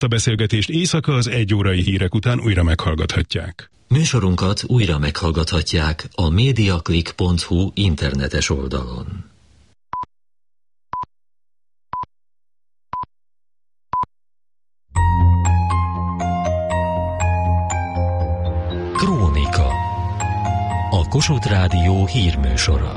A beszélgetést éjszaka az 1 órai hírek után újra meghallgathatják. Műsorunkat újra meghallgathatják a mediaclick.hu internetes oldalon. Krónika. A Kossuth Rádió hírműsora.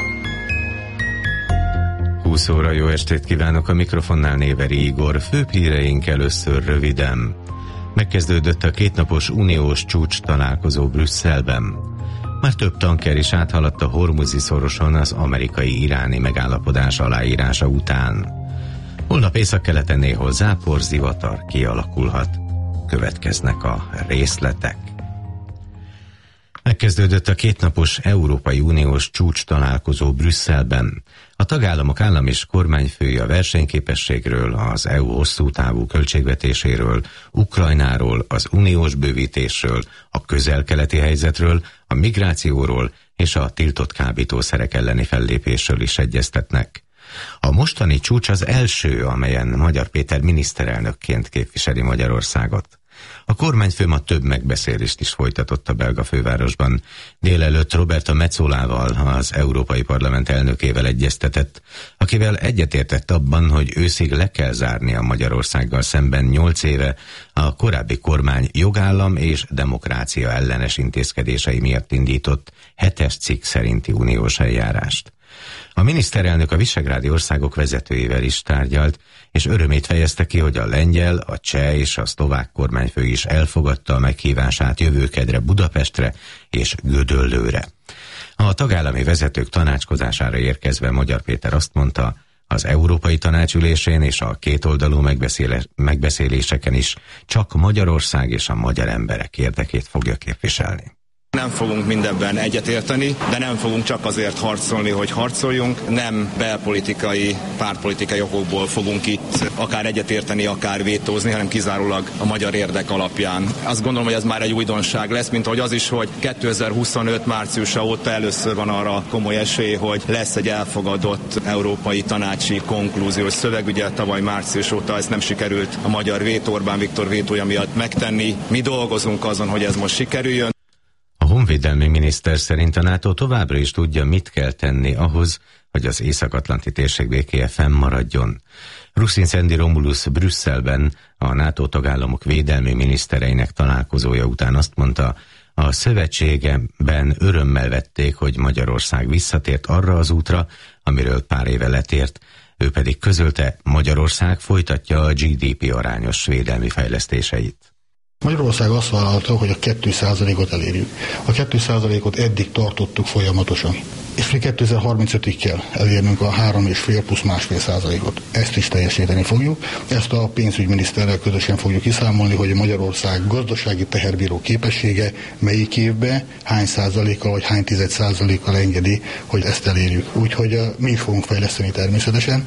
20 óra, jó estét kívánok, a mikrofonnál Néveri Igor. Főbb híreink először röviden. Megkezdődött a kétnapos uniós csúcs találkozó Brüsszelben. Már több tanker is áthaladt a Hormuzi szoroson az amerikai-iráni megállapodás aláírása után. Holnap északkeleten néhol zápor, zivatar kialakulhat. Következnek a részletek. Megkezdődött a kétnapos Európai Uniós csúcs találkozó Brüsszelben. A tagállamok állam és kormányfői a versenyképességről, az EU hosszú távú költségvetéséről, Ukrajnáról, az uniós bővítésről, a közel-keleti helyzetről, a migrációról és a tiltott kábítószerek elleni fellépésről is egyeztetnek. A mostani csúcs az első, amelyen Magyar Péter miniszterelnökként képviseli Magyarországot. A kormányfő ma több megbeszélést is folytatott a belga fővárosban. Délelőtt Roberta Metzolával, az Európai Parlament elnökével egyeztetett, akivel egyetértett abban, hogy őszig le kell zárni a Magyarországgal szemben 8 éve a korábbi kormány jogállam és demokrácia ellenes intézkedései miatt indított 7-es cikk szerinti uniós eljárást. A miniszterelnök a visegrádi országok vezetőivel is tárgyalt, és örömét fejezte ki, hogy a lengyel, a cseh és a szlovák kormányfő is elfogadta a meghívását jövő kedre Budapestre és Gödöllőre. A tagállami vezetők tanácskozására érkezve Magyar Péter azt mondta, az Európai Tanács ülésén és a kétoldalú megbeszéléseken is csak Magyarország és a magyar emberek érdekét fogja képviselni. Nem fogunk mindenben egyetérteni, de nem fogunk csak azért harcolni, hogy harcoljunk. Nem belpolitikai, pártpolitikai okokból fogunk itt akár egyetérteni, akár vétózni, hanem kizárólag a magyar érdek alapján. Azt gondolom, hogy ez már egy újdonság lesz, mint ahogy az is, hogy 2025 márciusa óta először van arra komoly esély, hogy lesz egy elfogadott európai tanácsi konklúziós szöveg. Ugye tavaly március óta ez nem sikerült a magyar vétó, Orbán Viktor vétója miatt megtenni. Mi dolgozunk azon, hogy ez most sikerüljön. A honvédelmi miniszter szerint a NATO továbbra is tudja, mit kell tenni ahhoz, hogy az észak-atlanti térség békéje fennmaradjon. Russin Szendi Romulus Brüsszelben a NATO tagállamok védelmi minisztereinek találkozója után azt mondta, a szövetségben örömmel vették, hogy Magyarország visszatért arra az útra, amiről pár éve letért, ő pedig közölte, Magyarország folytatja a GDP arányos védelmi fejlesztéseit. Magyarország azt vállalta, hogy a 2%-ot elérjük. A 2%-ot eddig tartottuk folyamatosan. És mi 2035-ig kell elérnünk a 3,5 plusz 1,5%-ot. Ezt is teljesíteni fogjuk. Ezt a pénzügyminiszterrel közösen fogjuk kiszámolni, hogy a Magyarország gazdasági teherbíró képessége melyik évben, hány százalékkal vagy hány 10%-kal engedi, hogy ezt elérjük. Úgyhogy mi is fogunk fejleszteni természetesen.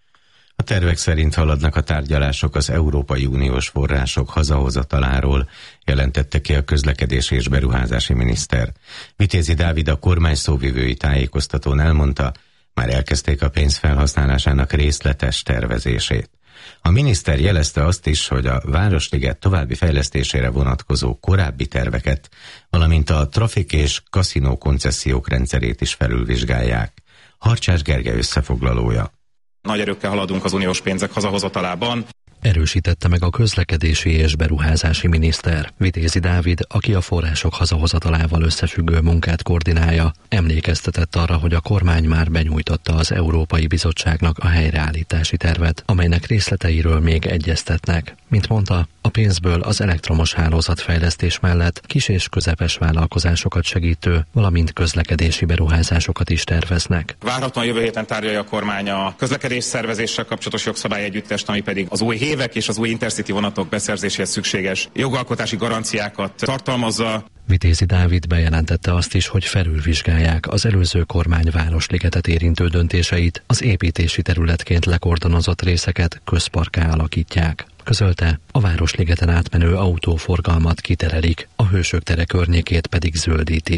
A tervek szerint haladnak a tárgyalások az Európai Uniós források hazahozataláról, jelentette ki a közlekedési és beruházási miniszter. Vitézi Dávid a kormány szóvivői tájékoztatón elmondta, már elkezdték a pénz felhasználásának részletes tervezését. A miniszter jelezte azt is, hogy a Városliget további fejlesztésére vonatkozó korábbi terveket, valamint a trafik és kaszinó koncesziók rendszerét is felülvizsgálják. Harcsás Gergely összefoglalója. Nagy erőkkel haladunk az uniós pénzek hazahozatalában. Erősítette meg a közlekedési és beruházási miniszter. Vitézi Dávid, aki a források hazahozatalával összefüggő munkát koordinálja, emlékeztetett arra, hogy a kormány már benyújtotta az Európai Bizottságnak a helyreállítási tervet, amelynek részleteiről még egyeztetnek. Mint mondta, a pénzből az elektromos hálózatfejlesztés mellett kis és közepes vállalkozásokat segítő, valamint közlekedési beruházásokat is terveznek. Várhatóan jövő héten tárgyalja a kormány a közlekedés szervezéssel kapcsolatos jogszabályegyüttest, ami pedig az új hévek és az új Intercity vonatok beszerzéséhez szükséges jogalkotási garanciákat tartalmazza. Vitézi Dávid bejelentette azt is, hogy felülvizsgálják az előző kormány Városligetet érintő döntéseit, az építési területként lekordonozott részeket közparkká alakítják. Közölte, a Városligeten átmenő autóforgalmat kiterelik, a Hősök tere környékét pedig zöldítik.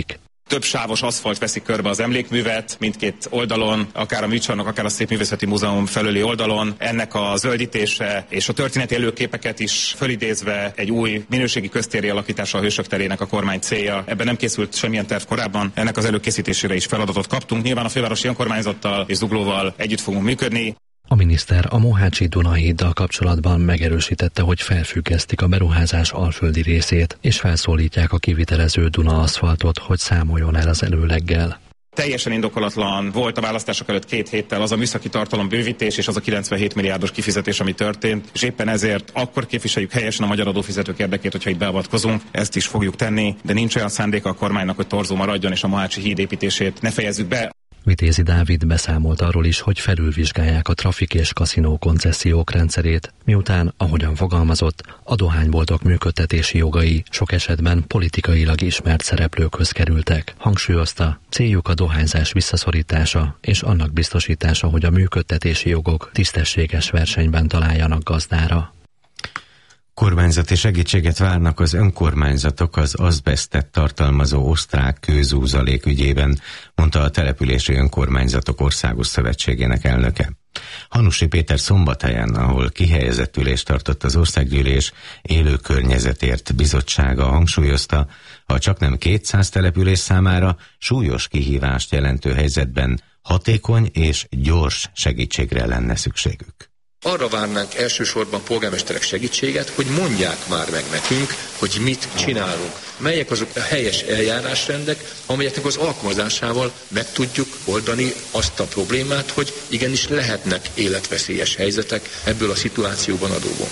Több sávos aszfalt veszi körbe az emlékművet, mindkét oldalon, akár a műcsarnok, akár a Szépművészeti Múzeum felüli oldalon. Ennek a zöldítése és a történeti előképeket is fölidézve egy új minőségi köztéri alakítása a Hősök terének a kormány célja. Ebben nem készült semmilyen terv korábban, ennek az előkészítésére is feladatot kaptunk. Nyilván a fővárosi önkormányzattal és Zuglóval együtt fogunk működni. A miniszter a Mohácsi Duna-híddal kapcsolatban megerősítette, hogy felfüggesztik a beruházás alföldi részét, és felszólítják a kivitelező Duna-aszfaltot, hogy számoljon el az előleggel. Teljesen indokolatlan volt a választások előtt 2 héttel az a műszaki tartalom bővítés és az a 97 milliárdos kifizetés, ami történt, és éppen ezért akkor képviseljük helyesen a magyar adófizetők érdekét, hogyha itt beavatkozunk, ezt is fogjuk tenni, de nincs olyan szándéka a kormánynak, hogy torzó maradjon és a Mohácsi híd építését ne fejezzük be. Vitézi Dávid beszámolt arról is, hogy felülvizsgálják a trafik és kaszinó koncesziók rendszerét, miután, ahogyan fogalmazott, a dohányboltok működtetési jogai sok esetben politikailag ismert szereplőkhöz kerültek. Hangsúlyozta, céljuk a dohányzás visszaszorítása és annak biztosítása, hogy a működtetési jogok tisztességes versenyben találjanak gazdára. Kormányzati segítséget várnak az önkormányzatok az azbesztet tartalmazó osztrák kőzúzalék ügyében, mondta a Települési Önkormányzatok Országos Szövetségének elnöke. Hanussy Péter Szombathelyen, ahol kihelyezett ülést tartott az Országgyűlés Élő Környezetért Bizottsága, hangsúlyozta, ha csaknem 200 település számára súlyos kihívást jelentő helyzetben hatékony és gyors segítségre lenne szükségük. Arra várnánk elsősorban polgármesterek segítséget, hogy mondják már meg nekünk, hogy mit csinálunk. Melyek azok a helyes eljárásrendek, amelyeknek az alkalmazásával meg tudjuk oldani azt a problémát, hogy igenis lehetnek életveszélyes helyzetek ebből a szituációban adódóan.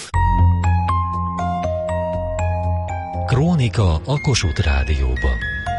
Krónika a Kossuth Rádióban.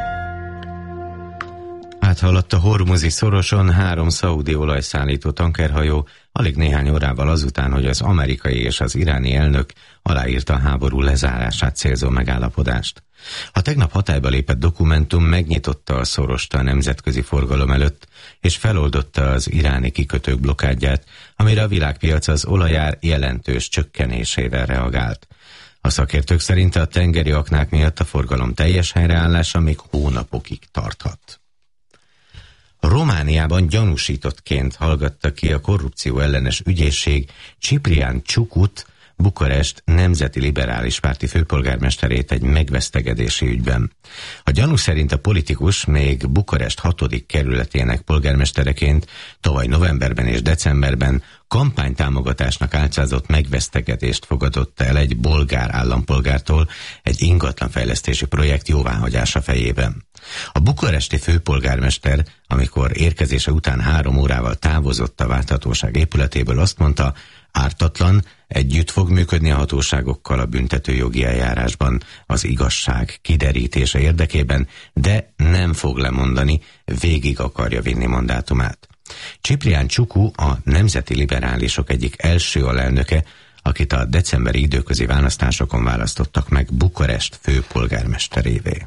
Áthaladt a Hormuzi szoroson 3 szaudi olajszállító tankerhajó, alig néhány órával azután, hogy az amerikai és az iráni elnök aláírta a háború lezárását célzó megállapodást. A tegnap hatályba lépett dokumentum megnyitotta a szorost a nemzetközi forgalom előtt, és feloldotta az iráni kikötők blokkádját, amire a világpiac az olajár jelentős csökkenésével reagált. A szakértők szerint a tengeri aknák miatt a forgalom teljes helyreállása még hónapokig tarthat. Romániában gyanúsítottként hallgatta ki a korrupció ellenes ügyészség Ciprián Csukut, Bukarest nemzeti liberális párti főpolgármesterét egy megvesztegedési ügyben. A gyanú szerint a politikus még Bukarest 6. kerületének polgármestereként tavaly novemberben és decemberben kampánytámogatásnak álcázott megvesztegedést fogadott el egy bolgár állampolgártól egy ingatlanfejlesztési projekt jóváhagyása fejében. A bukaresti főpolgármester, amikor érkezése után 3 órával távozott a válthatóság épületéből, azt mondta, ártatlan, együtt fog működni a hatóságokkal a büntetőjogi eljárásban az igazság kiderítése érdekében, de nem fog lemondani, végig akarja vinni mandátumát. Ciprián Csuku a nemzeti liberálisok egyik első alelnöke, akit a decemberi időközi választásokon választottak meg Bukarest főpolgármesterévé.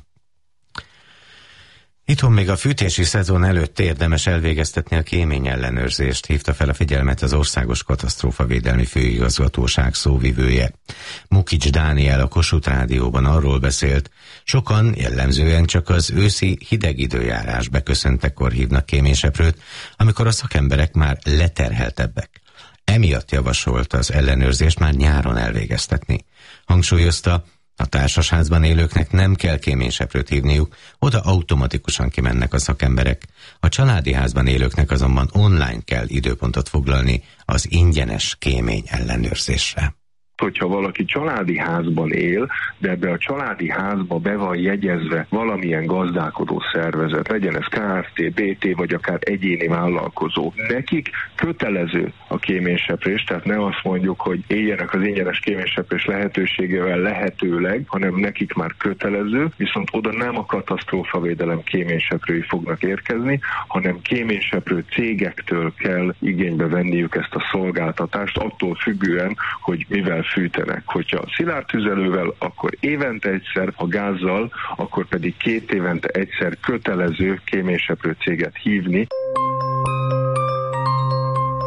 Itthon még a fűtési szezon előtt érdemes elvégeztetni a kéményellenőrzést, hívta fel a figyelmet az Országos Katasztrófavédelmi Főigazgatóság szóvivője. Mukics Dániel a Kossuth Rádióban arról beszélt, sokan jellemzően csak az őszi hideg időjárás beköszöntekor hívnak kéményseprőt, amikor a szakemberek már leterheltebbek. Emiatt javasolt az ellenőrzést már nyáron elvégeztetni. Hangsúlyozta, a társasházban élőknek nem kell kéményseprőt hívniuk, oda automatikusan kimennek a szakemberek. A családi házban élőknek azonban online kell időpontot foglalni az ingyenes kémény ellenőrzésre. Hogyha valaki családi házban él, de ebbe a családi házba be van jegyezve valamilyen gazdálkodó szervezet, legyen ez Kft., BT, vagy akár egyéni vállalkozó, nekik kötelező a kéményseprés, tehát ne azt mondjuk, hogy éljenek az ingyenes kéményseprés lehetőségével lehetőleg, hanem nekik már kötelező, viszont oda nem a katasztrófavédelem kéményseprői fognak érkezni, hanem kéményseprő cégektől kell igénybe venniük ezt a szolgáltatást, attól függően, hogy mivel fűtenek. Hogyha szilárd tüzelővel, akkor évente egyszer, ha gázzal, akkor pedig 2 évente egyszer kötelező kéményseprő céget hívni.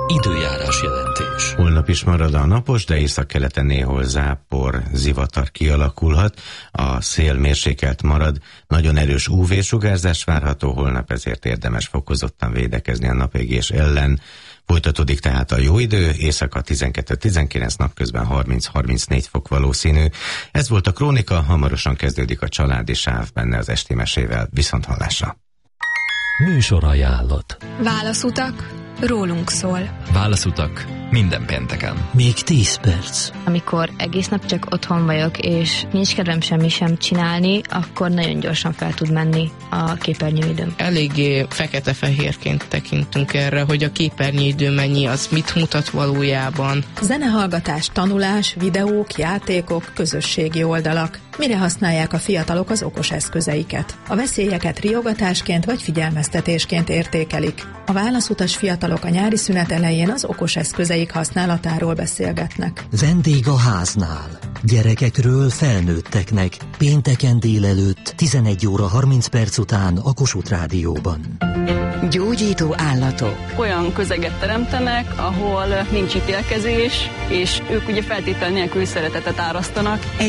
Időjárás jelentés. Holnap is marad a napos, de északkeleten néhol zápor, zivatar kialakulhat. A szél mérsékelt marad, nagyon erős UV-sugárzás várható holnap, ezért érdemes fokozottan védekezni a napégés ellen. Folytatódik tehát a jó idő, éjszaka 12-19, napközben 30-34 fok valószínű. Ez volt a Krónika, hamarosan kezdődik a családi sáv, benne az esti mesével. Viszonthallásra! Műsorajánlat. Válaszutak, rólunk szól. Válaszutak minden pénteken. Még 10 perc. Amikor egész nap csak otthon vagyok, és nincs kedvem semmi sem csinálni, akkor nagyon gyorsan fel tud menni a képernyőidőm. Eléggé fekete-fehérként tekintünk erre, hogy a képernyőidő mennyi, az mit mutat valójában. Zenehallgatás, tanulás, videók, játékok, közösségi oldalak. Mire használják a fiatalok az okos eszközeiket? A veszélyeket riogatásként vagy figyelmeztetésként értékelik. A válaszutas fiatalok a nyári szünet elején az okos eszközeik használatáról beszélgetnek. Vendég a háznál. Gyerekekről felnőtteknek. Pénteken délelőtt 11 óra 30 perc után a Kossuth Rádióban. Gyógyító állatok. Olyan közeget teremtenek, ahol nincs ítélkezés, és ők ugye feltétel nélkül szeretetet árasztanak.